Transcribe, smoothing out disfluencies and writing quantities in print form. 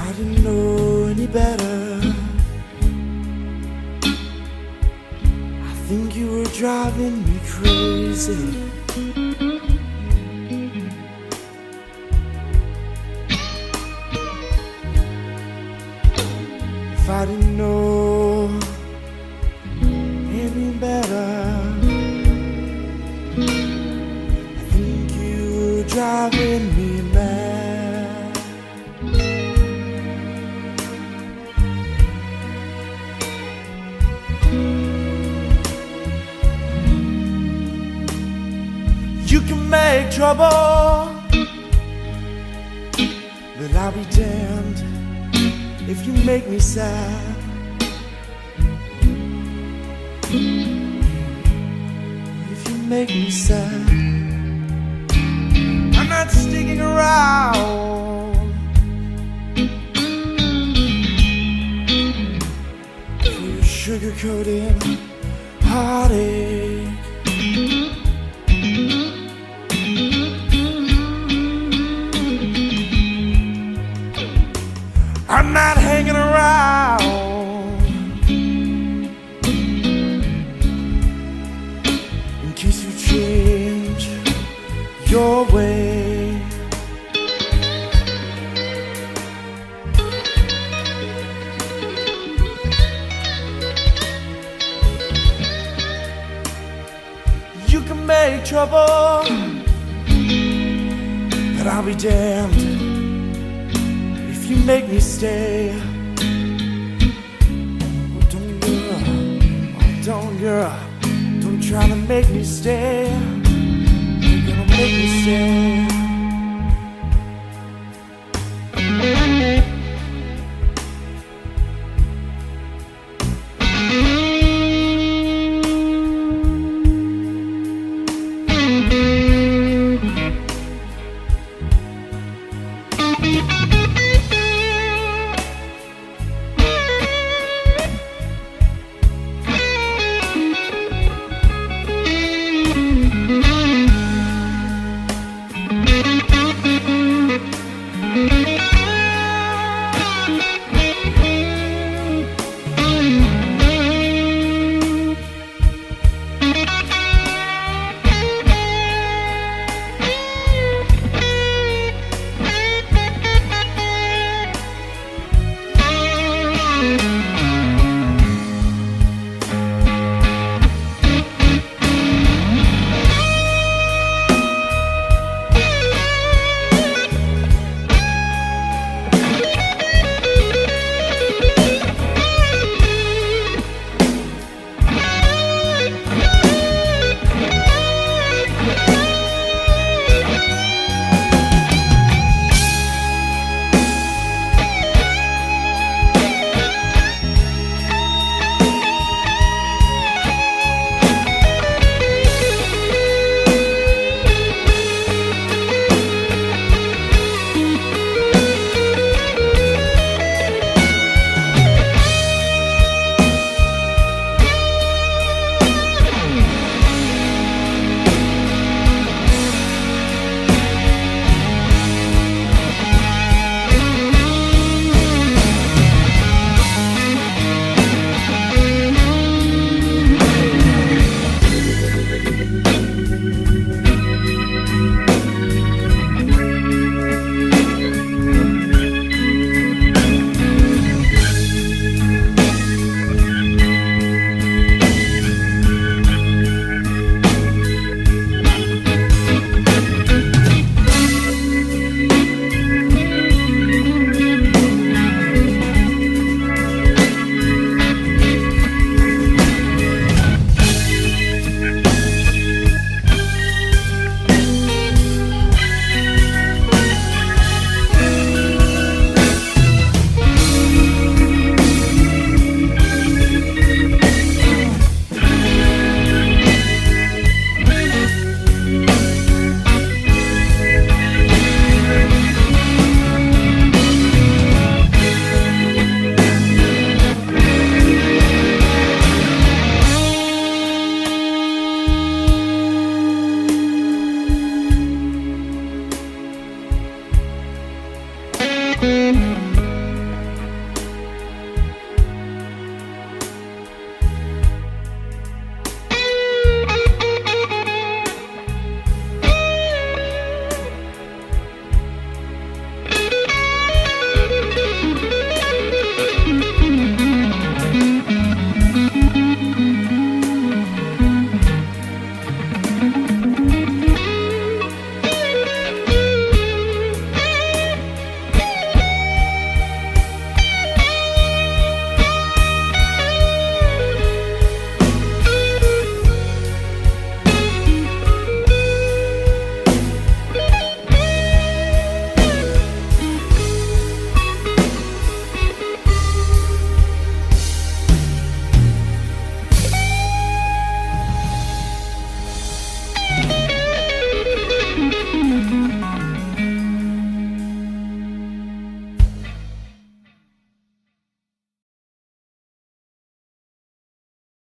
I didn't know any better, I think you were driving me crazy. If I didn't know any better, I think you were driving me mad. You can make trouble, but I'll be damned if you make me sad. If you make me sad, I'm not sticking around for your sugar-coated heartache. I'm not hanging around in case you change your way. You can make trouble, but I'll be damned if you make me stay. Oh, don't girl, oh, don't girl, don't try to make me stay. You're gonna make me stay.